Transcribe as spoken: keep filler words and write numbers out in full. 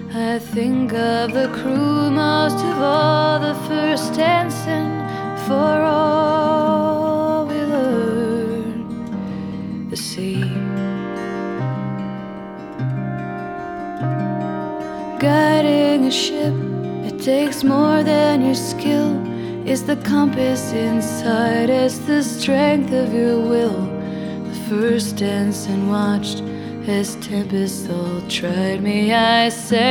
I think of the crew most of all, the first ensign, for all we learn the sea. Guiding a ship, it takes more than your skill. It's the compass inside, it's the strength of your will. The first ensign watched as tempests all tried me. I said